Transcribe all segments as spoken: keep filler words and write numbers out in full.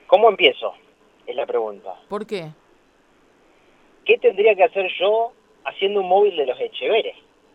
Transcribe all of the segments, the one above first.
¿Cómo empiezo? Es la pregunta. ¿Por qué? ¿Qué tendría que hacer yo haciendo un móvil de los Echeveres?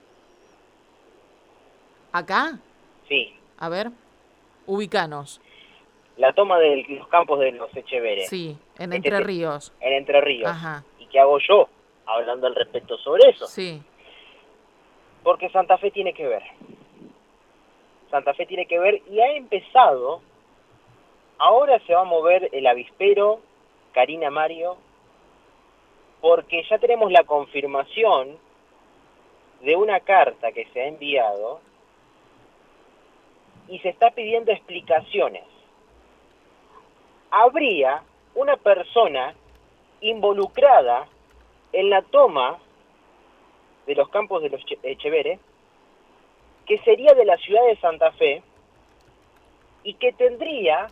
¿Acá? Sí, A ver, ubicanos. la toma de los campos de los Echeveres. Sí, en Este Entre te- Ríos. en Entre Ríos. Ajá, ¿Y qué hago yo hablando al respecto sobre eso? sí. Porque Santa Fe tiene que ver. Santa Fe tiene que ver y ha empezado. Ahora se va a mover el avispero, Karina Mario, porque ya tenemos la confirmación de una carta que se ha enviado y se está pidiendo explicaciones. Habría una persona involucrada en la toma de los campos de los Echeveres, que sería de la ciudad de Santa Fe y que tendría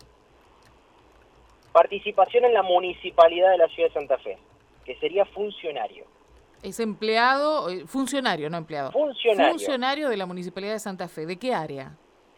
participación en la municipalidad de la ciudad de Santa Fe, que sería funcionario. Es empleado, eh, funcionario, no empleado. Funcionario. Funcionario de la Municipalidad de Santa Fe. ¿De qué área?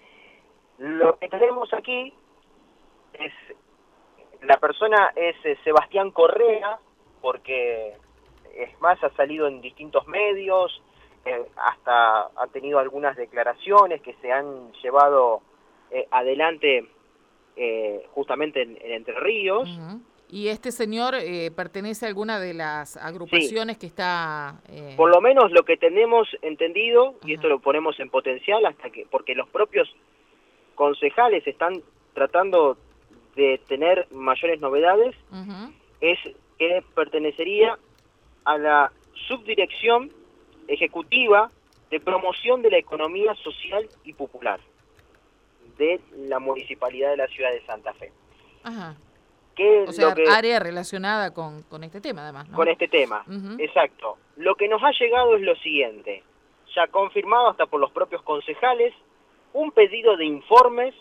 Lo que tenemos aquí es, la persona es eh, Sebastián Correa, porque es más, ha salido en distintos medios, eh, hasta ha tenido algunas declaraciones que se han llevado eh, adelante eh, justamente en, en Entre Ríos. Uh-huh. ¿Y este señor eh, pertenece a alguna de las agrupaciones Sí. que está...? Eh... Por lo menos lo que tenemos entendido, Uh-huh. y esto lo ponemos en potencial, hasta que porque los propios concejales están tratando de tener mayores novedades, Uh-huh. es que pertenecería a la subdirección ejecutiva de promoción de la economía social y popular de la municipalidad de la ciudad de Santa Fe. Ajá. Que o sea, lo que, área relacionada con, con este tema, además, ¿no? Con este tema, Uh-huh. exacto. Lo que nos ha llegado es lo siguiente, ya confirmado hasta por los propios concejales, un pedido de informes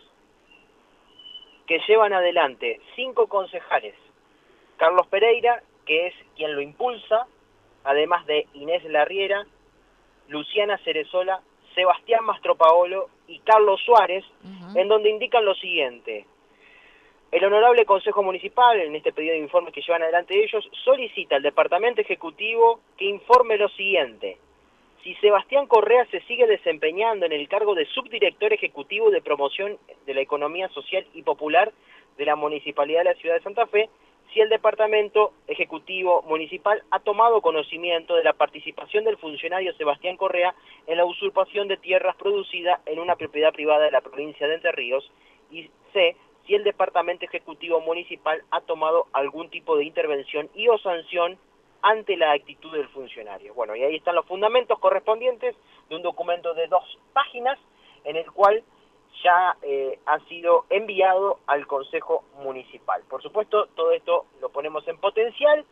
que llevan adelante cinco concejales. Carlos Pereira, que es quien lo impulsa, además de Inés Larriera, Luciana Cerezola, Sebastián Mastropaolo y Carlos Suárez, uh-huh. en donde indican lo siguiente. El Honorable Consejo Municipal, en este pedido de informes que llevan adelante ellos, solicita al Departamento Ejecutivo que informe lo siguiente. Si Sebastián Correa se sigue desempeñando en el cargo de Subdirector Ejecutivo de Promoción de la Economía Social y Popular de la Municipalidad de la Ciudad de Santa Fe, si el Departamento Ejecutivo Municipal ha tomado conocimiento de la participación del funcionario Sebastián Correa en la usurpación de tierras producida en una propiedad privada de la provincia de Entre Ríos, y C, si el Departamento Ejecutivo Municipal ha tomado algún tipo de intervención y o sanción ante la actitud del funcionario. Bueno, y ahí están los fundamentos correspondientes de un documento de dos páginas en el cual ya eh, ha sido enviado al Consejo Municipal. Por supuesto, todo esto lo ponemos en potencial,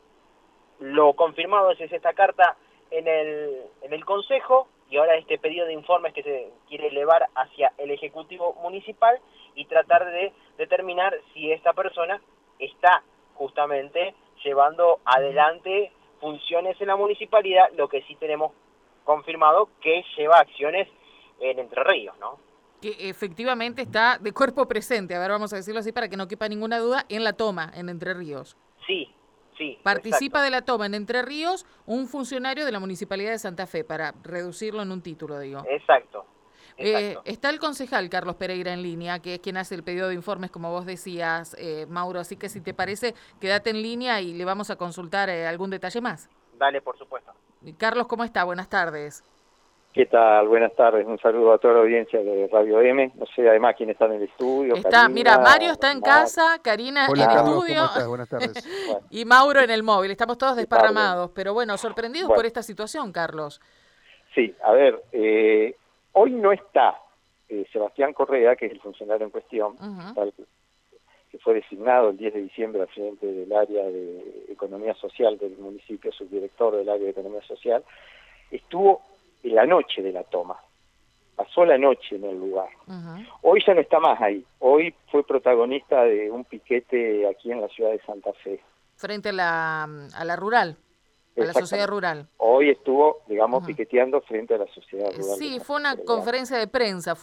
lo confirmado es esta carta en el, en el Consejo, y ahora este pedido de informes que se quiere elevar hacia el Ejecutivo Municipal y tratar de determinar si esta persona está justamente llevando adelante funciones en la municipalidad, lo que sí tenemos confirmado que lleva acciones en Entre Ríos, ¿no? Que efectivamente está de cuerpo presente, a ver, vamos a decirlo así para que no quepa ninguna duda, en la toma en Entre Ríos. Sí, sí. Participa exacto. de la toma en Entre Ríos un funcionario de la Municipalidad de Santa Fe, para reducirlo en un título, digo. Exacto. Eh, está el concejal Carlos Pereira en línea, que es quien hace el pedido de informes, como vos decías, eh, Mauro, así que si te parece, quédate en línea y le vamos a consultar eh, algún detalle más. Dale, por supuesto. Carlos, ¿cómo está? Buenas tardes. ¿Qué tal? Buenas tardes. Un saludo a toda la audiencia de Radio M. No sé, además, quién está en el estudio. Está, Karina, mira, Mario está en Mar... casa, Karina Hola, en Carlos, estudio. ¿cómo estás? Buenas tardes. Bueno. Y Mauro en el móvil. Estamos todos desparramados, pero bueno, sorprendidos bueno. por esta situación, Carlos. Sí, a ver, eh, hoy no está eh, Sebastián Correa, que es el funcionario en cuestión, uh-huh. tal, que fue designado el diez de diciembre al frente del área de Economía Social del municipio, subdirector del área de Economía Social. Estuvo en la noche de la toma, pasó la noche en el lugar. Uh-huh. Hoy ya no está más ahí, hoy fue protagonista de un piquete aquí en la ciudad de Santa Fe. Frente a la, a la rural, a la sociedad rural. Hoy estuvo, digamos, uh-huh. piqueteando frente a la sociedad rural. Sí, fue una conferencia de prensa, fue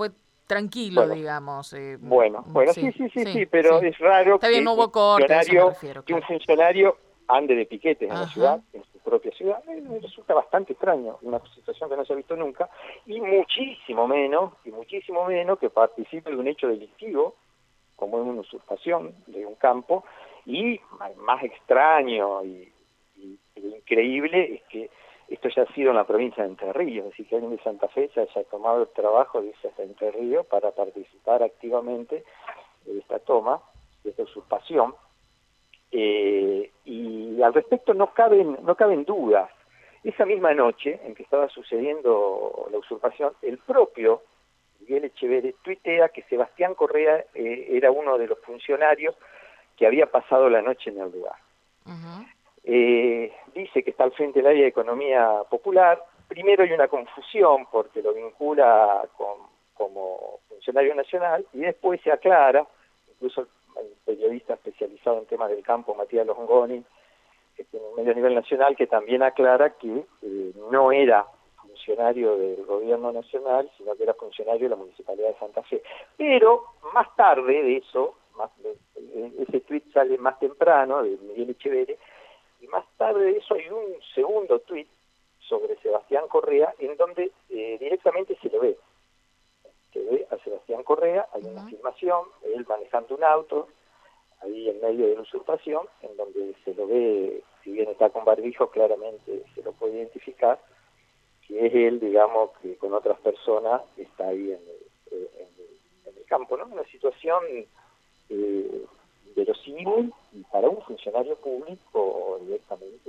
tranquilo, bueno, digamos. Eh, bueno, bueno, sí, sí, sí, sí, sí pero sí. es raro Está bien, que, no hubo un corte, funcionario, refiero, que un claro. funcionario ande de piquetes en Ajá. la ciudad, en su propia ciudad. Me resulta bastante extraño, una situación que no se ha visto nunca, y muchísimo menos, y muchísimo menos que participe de un hecho delictivo, como es una usurpación de un campo, y más extraño y, y, y increíble es que esto ya ha sido en la provincia de Entre Ríos, es decir, que alguien de Santa Fe se haya tomado el trabajo de irse hasta Entre Ríos para participar activamente de esta toma, de esta usurpación, eh, y al respecto no caben, no caben dudas. Esa misma noche en que estaba sucediendo la usurpación, el propio Miguel Echeverri tuitea que Sebastián Correa eh, era uno de los funcionarios que había pasado la noche en el lugar. Uh-huh. Eh, dice que está al frente del área de economía popular. Primero hay una confusión porque lo vincula con, como funcionario nacional y después se aclara, incluso el periodista especializado en temas del campo, Matías Longoni, que tiene un medio a nivel nacional, que también aclara que eh, no era funcionario del gobierno nacional, sino que era funcionario de la Municipalidad de Santa Fe. Pero más tarde de eso, más de, ese tuit sale más temprano, de Miguel Echeverri, y más tarde de eso hay un segundo tuit sobre Sebastián Correa, en donde eh, directamente se lo ve. Se ve a Sebastián Correa, hay una uh-huh. filmación, él manejando un auto, ahí en medio de la usurpación, en donde se lo ve, si bien está con barbijo, claramente se lo puede identificar, que es él, digamos, que con otras personas está ahí en el, en el, en el campo, ¿no? Una situación eh, verosímil y para un funcionario público directamente,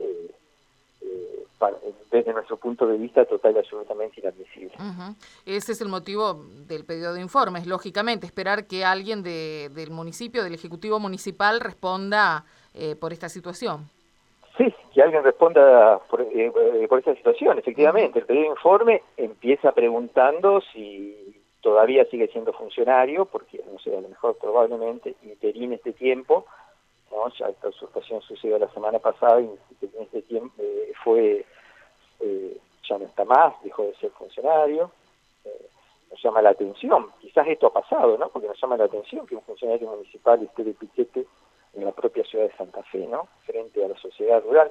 eh, para, desde nuestro punto de vista, total y absolutamente inadmisible. Uh-huh. Ese es el motivo del pedido de informes, lógicamente, esperar que alguien de, del municipio, del Ejecutivo Municipal, responda eh, por esta situación. Sí, que alguien responda por, eh, por esta situación, efectivamente. Uh-huh. El pedido de informe empieza preguntando si todavía sigue siendo funcionario, porque, no sé, a lo mejor probablemente interine este tiempo, ¿no? Ya esta usurpación sucedió la semana pasada y en este tiempo eh, fue, eh, ya no está más, dejó de ser funcionario. Eh, nos llama la atención, quizás esto ha pasado, ¿no? Porque nos llama la atención que un funcionario municipal esté de piquete en la propia ciudad de Santa Fe, ¿no? Frente a la sociedad rural.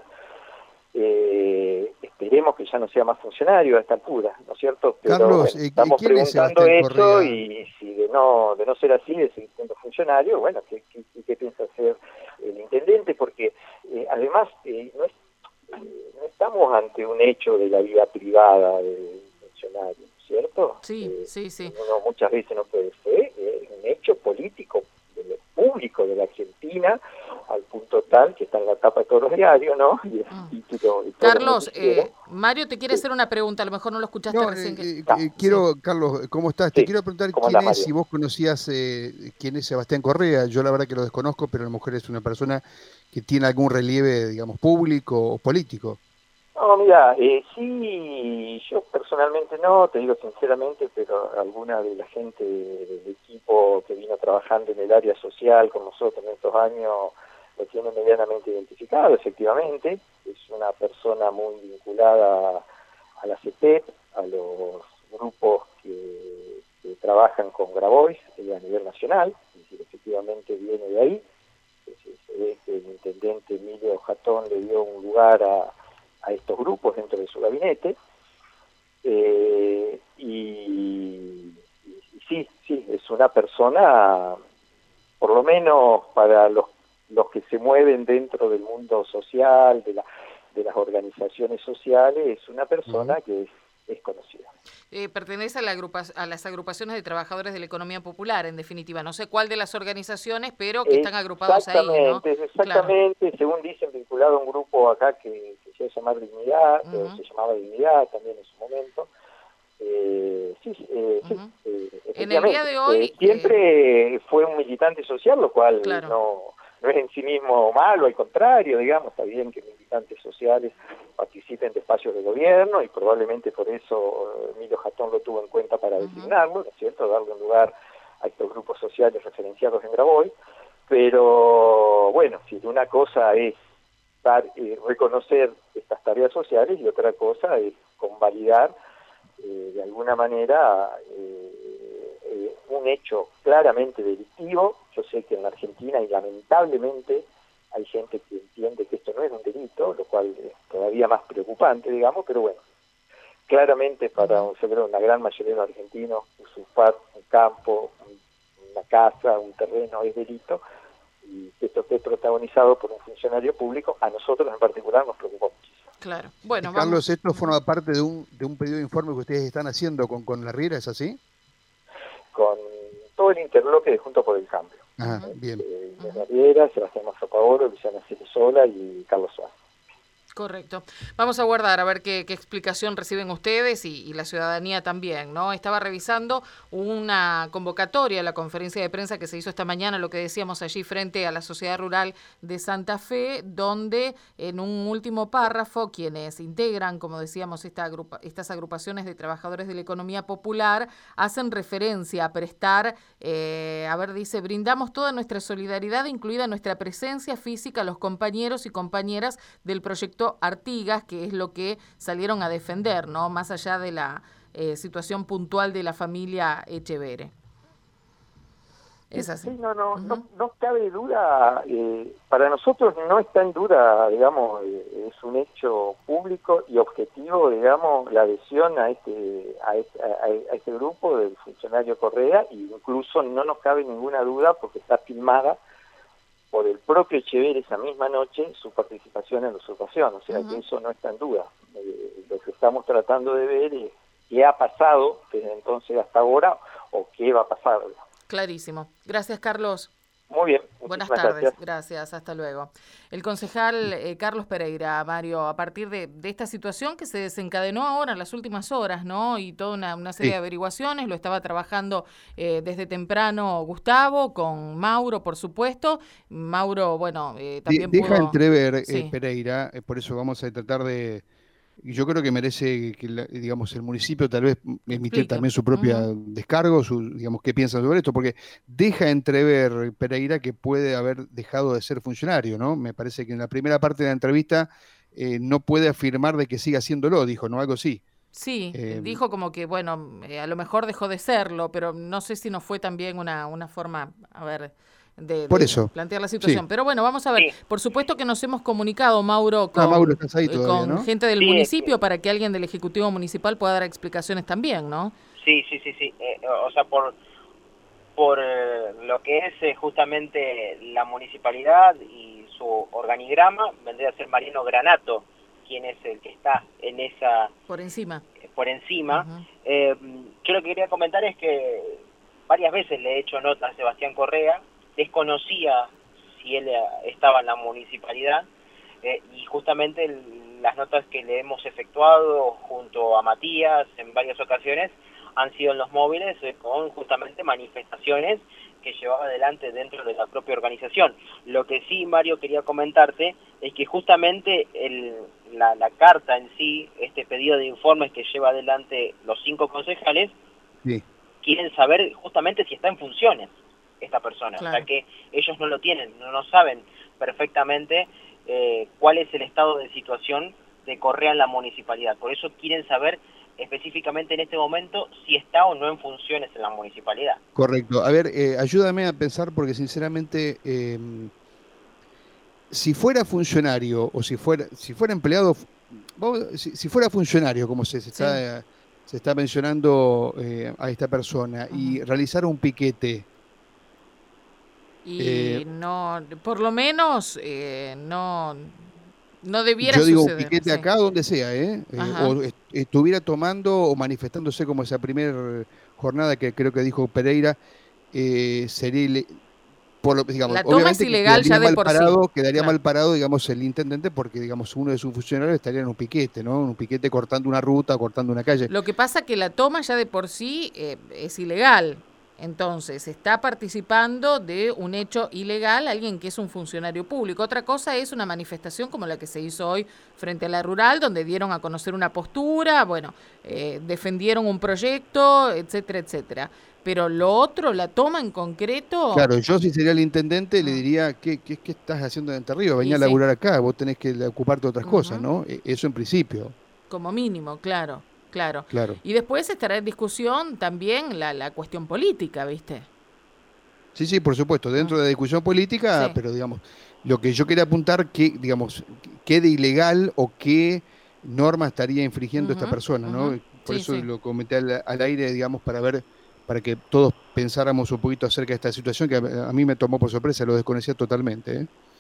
Eh, esperemos que ya no sea más funcionario a esta altura, ¿no es cierto? Pero Carlos, bueno, eh, estamos ¿quién preguntando es eso Correa? y si de no de no ser así, de seguir siendo funcionario, bueno, ¿qué, qué, qué piensa hacer el intendente? Porque eh, además eh, no, es, eh, no estamos ante un hecho de la vida privada del funcionario, ¿cierto? Sí, eh, sí, sí. Uno muchas veces no puede ser, eh, un hecho político público de la Argentina, al punto tal que está en la tapa de todos los diarios, ¿no? Y el ah. título y Carlos, eh, Mario te quiere sí. hacer una pregunta, a lo mejor no lo escuchaste no, recién. Eh, que... eh, ah, quiero, sí. Carlos, ¿cómo estás? Sí. Te quiero preguntar quién es, Mario? Si vos conocías eh, quién es Sebastián Correa. Yo la verdad que lo desconozco, pero a lo mejor es una persona que tiene algún relieve, digamos, público o político. No, mira, eh, sí, yo personalmente no, te digo sinceramente, pero alguna de la gente del equipo que vino trabajando en el área social con nosotros en estos años lo tiene medianamente identificado, efectivamente. Es una persona muy vinculada a la C E T E P, a los grupos que, que trabajan con Grabois a nivel nacional, es decir, efectivamente viene de ahí. Se ve que el intendente Emilio Jatón le dio un lugar a a estos grupos dentro de su gabinete, eh, y, y, y sí, sí, es una persona, por lo menos para los, los que se mueven dentro del mundo social, de, la, de las organizaciones sociales, es una persona uh-huh. que es, es conocida. Eh, pertenece a, la agrupa a las agrupaciones de trabajadores de la economía popular, en definitiva. No sé cuál de las organizaciones, pero que están agrupados ahí, ¿no? Exactamente, claro. Según dicen, vinculado a un grupo acá que, que se llama Dignidad, uh-huh. o se llamaba Dignidad también en su momento. Eh, sí, eh, uh-huh. sí eh, en el día de hoy... Eh, siempre eh... fue un militante social, lo cual claro. no, no es en sí mismo malo, al contrario, digamos, está bien que militantes sociales participen de espacios de gobierno y probablemente por eso Emilio Jatón lo tuvo en cuenta para uh-huh. designarlo, ¿no es cierto?, darle un lugar a estos grupos sociales referenciados en Grabois, pero bueno, si una cosa es dar, eh, reconocer estas tareas sociales y otra cosa es convalidar eh, de alguna manera eh, eh, un hecho claramente delictivo. Yo sé que en la Argentina, y lamentablemente, hay gente que entiende que esto no es un delito, lo cual es todavía más preocupante, digamos, pero bueno, claramente para yo creo, una gran mayoría de los argentinos, usurpar un campo, una casa, un terreno es delito, y que esto esté protagonizado por un funcionario público, a nosotros en particular nos preocupa muchísimo. Claro. Bueno, y Carlos, vamos. ¿esto forma parte de un, de un pedido de informe que ustedes están haciendo con, con la Riera, es así? Con todo el interbloque de Juntos por el Cambio. Ajá, bien. Eh, de la Riera, Sebastián Mazzapaolo, Luciana Cerezola y Carlos Suárez. Correcto. Vamos a guardar a ver qué, qué explicación reciben ustedes y, y la ciudadanía también, ¿no? Estaba revisando una convocatoria a la conferencia de prensa que se hizo esta mañana, lo que decíamos allí frente a la Sociedad Rural de Santa Fe, donde en un último párrafo quienes integran, como decíamos, esta agrupa, estas agrupaciones de trabajadores de la economía popular hacen referencia a prestar, eh, a ver, dice, brindamos toda nuestra solidaridad, incluida nuestra presencia física a los compañeros y compañeras del proyecto Artigas, que es lo que salieron a defender, ¿no? Más allá de la eh, situación puntual de la familia Echeverre. Es así. Sí, no, no, uh-huh. no, no cabe duda. Eh, para nosotros no está en duda, digamos, eh, es un hecho público y objetivo, digamos, la adhesión a este, a este, a, a este grupo del funcionario Correa, e incluso no nos cabe ninguna duda porque está filmada por el propio Echeverre esa misma noche su participación en la usurpación, o sea uh-huh. que eso no está en duda. Eh, lo que estamos tratando de ver es qué ha pasado desde entonces hasta ahora o qué va a pasar. Clarísimo. Gracias, Carlos. Muy bien. Buenas tardes, gracias. gracias, hasta luego. El concejal eh, Carlos Pereira, Mario, a partir de, de esta situación que se desencadenó ahora en las últimas horas, ¿no? Y toda una, una serie sí. de averiguaciones, lo estaba trabajando eh, desde temprano Gustavo, con Mauro, por supuesto. Mauro, bueno, eh, también de, Deja pudo... entrever, sí. eh, Pereira, eh, por eso vamos a tratar de... Yo creo que merece que, la, digamos, el municipio tal vez emitir Explica. también su propia uh-huh. descargo, su, digamos, qué piensa sobre esto, porque deja entrever Pereira que puede haber dejado de ser funcionario, ¿no? Me parece que en la primera parte de la entrevista eh, no puede afirmar de que siga haciéndolo, dijo, ¿no? Algo así. Sí, eh, dijo como que, bueno, eh, a lo mejor dejó de serlo, pero no sé si no fue también una, una forma, a ver... De, Por de eso. plantear la situación. Sí. Pero bueno, vamos a ver. Sí. Por supuesto que nos hemos comunicado, Mauro, con, ah, Mauro, estás ahí todavía, con ¿no? gente del sí, municipio sí. para que alguien del Ejecutivo Municipal pueda dar explicaciones también, ¿no? Sí, sí, sí, sí. Eh, o sea, por por eh, lo que es eh, justamente la municipalidad y su organigrama, vendría a ser Mariano Granato, quien es el que está en esa... Por encima. Eh, por encima. Uh-huh. eh, yo lo que quería comentar es que varias veces le he hecho nota a Sebastián Correa, desconocía si él estaba en la municipalidad eh, y justamente el, las notas que le hemos efectuado junto a Matías en varias ocasiones han sido en los móviles eh, con justamente manifestaciones que llevaba adelante dentro de la propia organización. Lo que sí, Mario, quería comentarte es que justamente el, la, la carta en sí, este pedido de informes que lleva adelante los cinco concejales, sí. quieren saber justamente si está en funciones esta persona, claro. O sea que ellos no lo tienen, no, no saben perfectamente eh, cuál es el estado de situación de Correa en la municipalidad, por eso quieren saber específicamente en este momento si está o no en funciones en la municipalidad. Correcto, a ver, eh, ayúdame a pensar porque sinceramente eh, si fuera funcionario o si fuera si fuera empleado, si, si fuera funcionario como se, se sí. está se está mencionando eh, a esta persona uh-huh. y realizar un piquete. Y eh, no, por lo menos eh, no, no debiera yo digo suceder. Un piquete sí. acá donde sea, ¿eh? eh o est estuviera tomando o manifestándose como esa primera jornada que creo que dijo Pereira, eh, sería, por lo, digamos, la toma es ilegal ya de por parado, sí. Quedaría claro. mal parado, digamos, el intendente porque, digamos, uno de sus funcionarios estaría en un piquete, ¿no? Un piquete cortando una ruta, cortando una calle. Lo que pasa es que la toma ya de por sí eh, es ilegal. Entonces, está participando de un hecho ilegal alguien que es un funcionario público. Otra cosa es una manifestación como la que se hizo hoy frente a la rural, donde dieron a conocer una postura, bueno, eh, defendieron un proyecto, etcétera, etcétera. Pero lo otro, la toma en concreto... Claro, yo si sería el intendente ah. le diría, ¿qué, qué, qué estás haciendo de Entre Ríos? Venía sí, a laburar sí. acá, vos tenés que ocuparte de otras uh-huh. cosas, ¿no? Eso en principio. Como mínimo, claro. Claro. Claro. Y después estará en discusión también la, la cuestión política, ¿viste? Sí, sí, por supuesto, dentro de la discusión política, Sí. pero digamos, lo que yo quería apuntar, que, digamos, qué de ilegal o qué norma estaría infringiendo esta Ujú, persona, ujú. ¿no? Por Sí, eso sí. lo comenté al, al aire, digamos, para ver, para que todos pensáramos un poquito acerca de esta situación que a, a mí me tomó por sorpresa, lo desconocía totalmente, ¿eh?